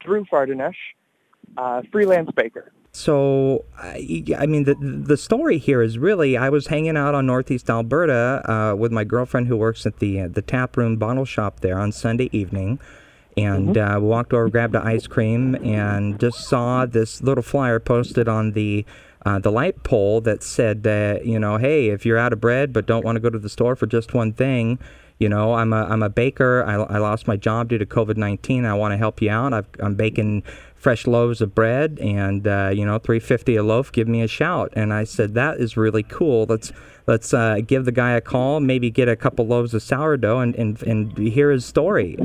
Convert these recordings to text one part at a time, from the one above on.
through Fardanesh, freelance baker. So, I mean, the story here is really, I was hanging out on Northeast Alberta with my girlfriend who works at the tap room bottle shop there on Sunday evening, and we walked over, grabbed an ice cream, and just saw this little flyer posted on the light pole that said, hey, if you're out of bread but don't want to go to the store for just one thing, I'm a baker. I lost my job due to COVID-19. I want to help you out. I'm baking fresh loaves of bread, and $3.50 a loaf. Give me a shout. And I said, that is really cool. Let's give the guy a call. Maybe get a couple loaves of sourdough and hear his story.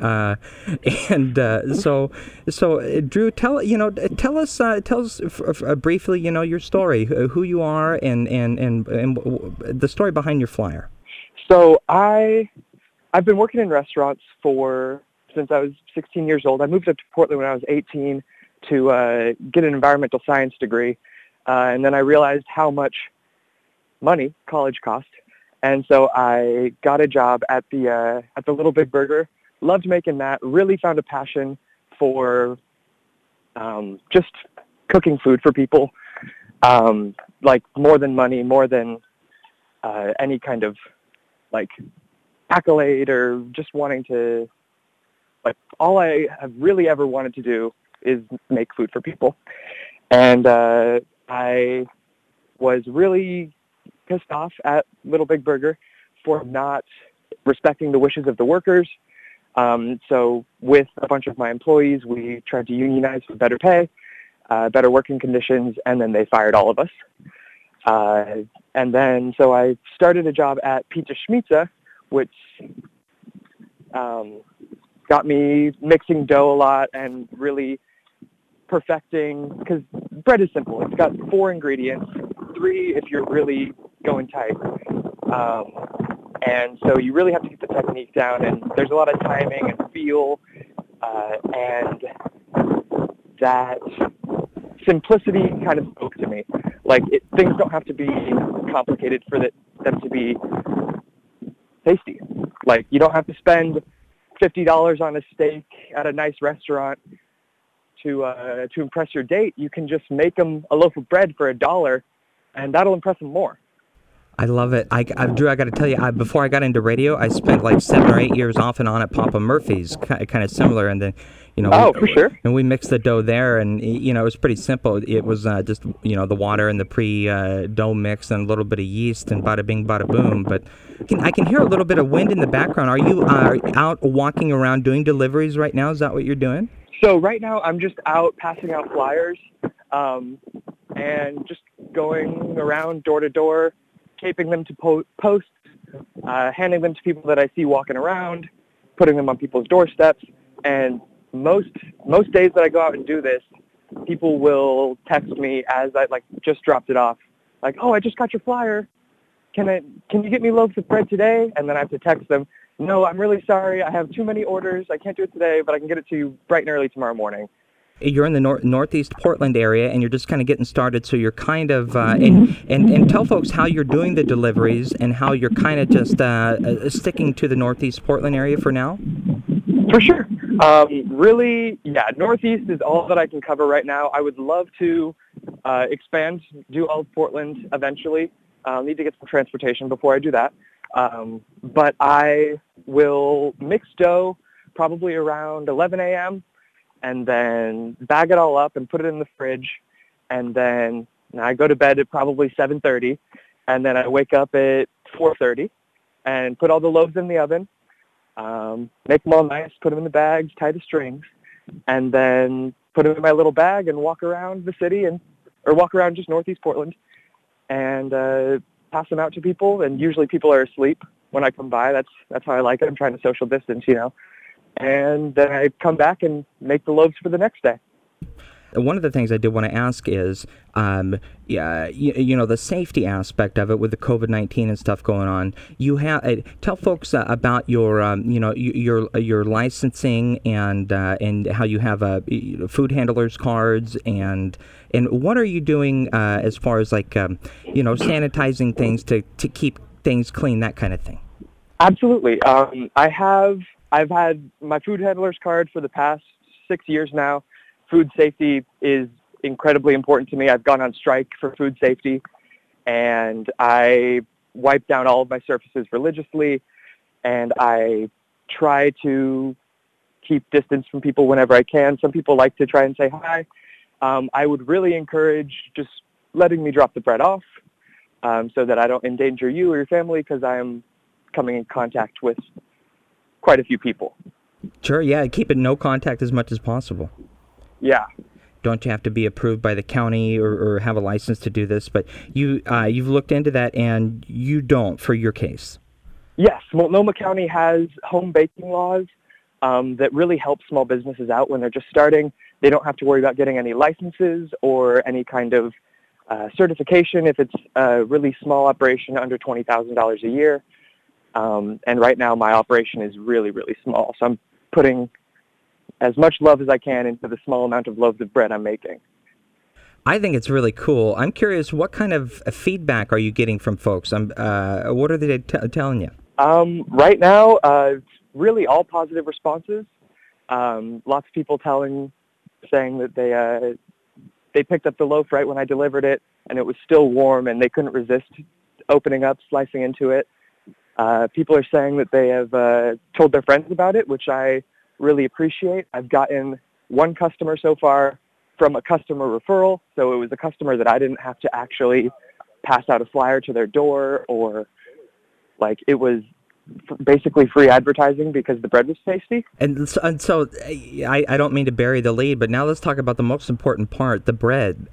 So Drew, tell us briefly, your story, who you are, and the story behind your flyer. So I've been working in restaurants since I was 16 years old. I moved up to Portland when I was 18 to get an environmental science degree, and then I realized how much money college cost, and so I got a job at the Little Big Burger. Loved making that. Really found a passion for just cooking food for people, like more than money, more than any kind of like accolade or just wanting to, like, all I have really ever wanted to do is make food for people. And I was really pissed off at Little Big Burger for not respecting the wishes of the workers. So with a bunch of my employees, we tried to unionize for better pay, better working conditions, and then they fired all of us. And then so I started a job at Pizza Schmitza, which got me mixing dough a lot and really perfecting, because bread is simple. It's got 4 ingredients, 3 if you're really going tight. And so you really have to get the technique down, and there's a lot of timing and feel, and that simplicity kind of spoke to me. Like, things don't have to be complicated for them to be tasty. Like, you don't have to spend $50 on a steak at a nice restaurant to impress your date. You can just make them a loaf of bread for $1, and that'll impress them more. I love it. Drew, I got to tell you, before I got into radio, I spent like 7 or 8 years off and on at Papa Murphy's, kind of similar, and then, for sure. And we mixed the dough there, and it was pretty simple. It was just the water and the pre-dough mix and a little bit of yeast, and bada bing, bada boom. But I can hear a little bit of wind in the background. Are you out walking around doing deliveries right now? Is that what you're doing? So right now I'm just out passing out flyers, and just going around door to door, taping them to posts, handing them to people that I see walking around, putting them on people's doorsteps. And most days that I go out and do this, people will text me as I just dropped it off, like, "Oh, I just got your flyer. Can you get me loaves of bread today?" And then I have to text them, "No, I'm really sorry. I have too many orders. I can't do it today, but I can get it to you bright and early tomorrow morning." You're in the northeast Portland area, and you're just kind of getting started, so you're kind of, and tell folks how you're doing the deliveries and how you're kind of just sticking to the northeast Portland area for now. For sure. Really, yeah, northeast is all that I can cover right now. I would love to expand, do all of Portland eventually. I'll need to get some transportation before I do that. But I will mix dough probably around 11 a.m., and then bag it all up and put it in the fridge, and then I go to bed at probably 7:30, and then I wake up at 4:30 and put all the loaves in the oven, make them all nice, put them in the bags, tie the strings, and then put them in my little bag and walk around the city or walk around just northeast Portland and pass them out to people. And usually people are asleep when I come by. That's how I like it. I'm trying to social distance, And then I come back and make the loaves for the next day. One of the things I did want to ask is, the safety aspect of it with the COVID-19 and stuff going on. You have tell folks about your, your licensing and how you have food handlers cards and what are you doing as far as sanitizing things to keep things clean, that kind of thing. Absolutely. I've had my food handler's card for the past 6 years now. food safety is incredibly important to me. I've gone on strike for food safety, and I wipe down all of my surfaces religiously, and I try to keep distance from people whenever I can. Some people like to try and say hi. I would really encourage just letting me drop the bread off so that I don't endanger you or your family, because I am coming in contact with quite a few people. Sure, yeah, keep it no contact as much as possible. Yeah. Don't you have to be approved by the county or have a license to do this? But you've looked into that, and you don't for your case. Yes, Multnomah County has home baking laws that really help small businesses out when they're just starting. They don't have to worry about getting any licenses or any kind of certification if it's a really small operation under $20,000 a year. And right now my operation is really, really small. So I'm putting as much love as I can into the small amount of loaves of bread I'm making. I think it's really cool. I'm curious, what kind of feedback are you getting from folks? What are they telling you? Right now, really all positive responses. Lots of people saying that they picked up the loaf right when I delivered it, and it was still warm, and they couldn't resist opening up, slicing into it. People are saying that they have told their friends about it, which I really appreciate. I've gotten one customer so far from a customer referral, so it was a customer that I didn't have to actually pass out a flyer to their door, or it was basically free advertising because the bread was tasty. And so I don't mean to bury the lead, but now let's talk about the most important part, the bread.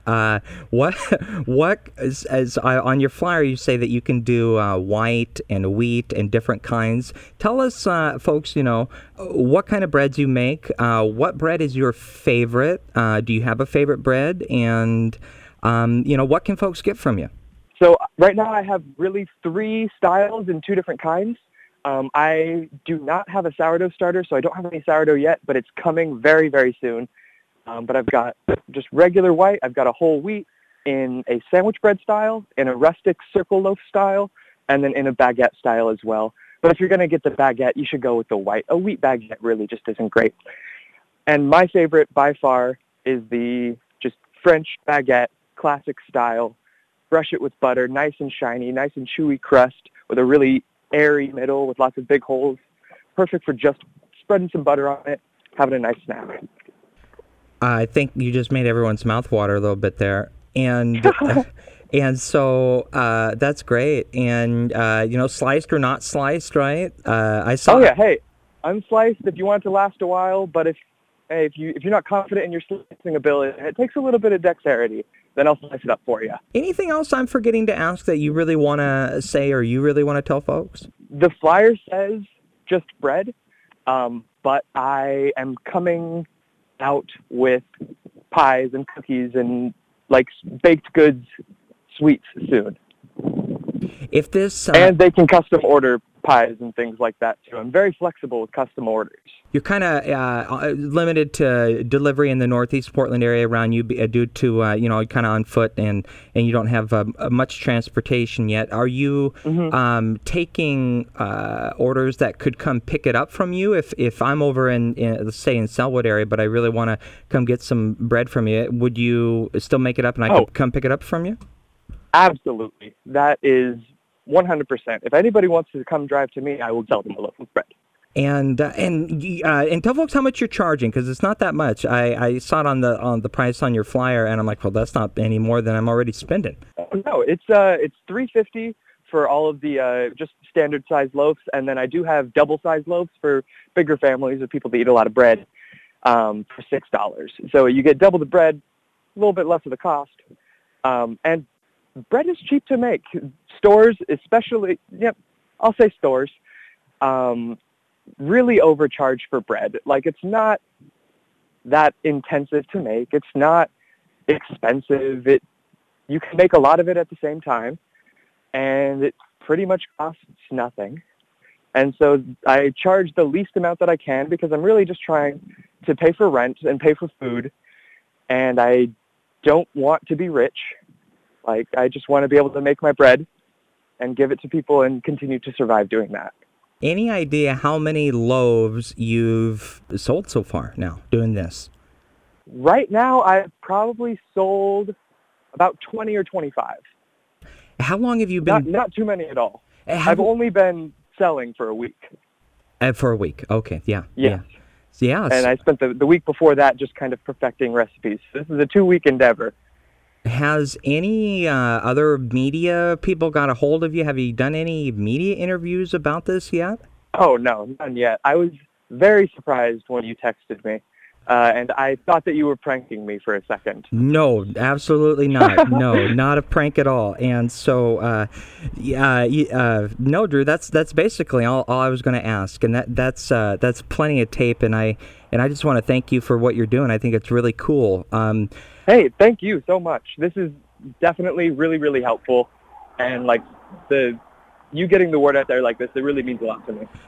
What as on your flyer you say that you can do white and wheat and different kinds. Tell us, folks, what kind of breads you make. What bread is your favorite? Do you have a favorite bread? And what can folks get from you? So right now I have really 3 styles in 2 different kinds. I do not have a sourdough starter, so I don't have any sourdough yet, but it's coming very, very soon. But I've got just regular white. I've got a whole wheat in a sandwich bread style, in a rustic circle loaf style, and then in a baguette style as well. But if you're going to get the baguette, you should go with the white. A wheat baguette really just isn't great. And my favorite by far is the just French baguette, classic style. Brush it with butter, nice and shiny, nice and chewy crust with a really airy middle with lots of big holes. Perfect for just spreading some butter on it, having a nice snack. I think you just made everyone's mouth water a little bit there. And and so that's great. And, sliced or not sliced, right? I saw. Oh, yeah. Hey, unsliced if you want it to last a while, but if you're not confident in your slicing ability, it takes a little bit of dexterity, then I'll slice it up for you. Anything else I'm forgetting to ask that you really want to say or you really want to tell folks? The flyer says just bread, but I am coming out with pies and cookies and baked goods sweets soon. If this and they can custom order pies and things like that too. I'm very flexible with custom orders. You're kind of limited to delivery in the Northeast Portland area around you due to kind of on foot and you don't have much transportation yet. Are you taking orders that could come pick it up from you? If I'm over in let's say in Selwood area, but I really want to come get some bread from you, would you still make it up and I could come pick it up from you? Absolutely. That is 100%. If anybody wants to come drive to me, I will sell them a loaf of bread. And tell folks how much you're charging, because it's not that much. I saw it on the price on your flyer, and I'm like, well, that's not any more than I'm already spending. No, it's $3.50 for all of the just standard size loaves, and then I do have double size loaves for bigger families or people that eat a lot of bread for $6. So you get double the bread, a little bit less of the cost, and bread is cheap to make. Stores, especially, I'll say stores, really overcharge for bread. It's not that intensive to make. It's not expensive. You can make a lot of it at the same time, and it pretty much costs nothing. And so I charge the least amount that I can because I'm really just trying to pay for rent and pay for food, and I don't want to be rich. I just want to be able to make my bread and give it to people and continue to survive doing that. Any idea how many loaves you've sold so far now doing this? Right now, I've probably sold about 20 or 25. How long have you been? Not too many at all. Have, I've only been selling for a week. for a week. Okay, yeah. Yes. Yeah. And I spent the week before that just kind of perfecting recipes. This is a 2-week endeavor. Has any other media people got a hold of you? Have you done any media interviews about this yet? Oh, no, none yet. I was very surprised when you texted me, and I thought that you were pranking me for a second. No, absolutely not. No, not a prank at all. And so, no, Drew, that's basically all I was going to ask, and that's plenty of tape. And I just want to thank you for what you're doing. I think it's really cool. Hey, thank you so much. This is definitely really, really helpful, and like you getting the word out there like this, it really means a lot to me.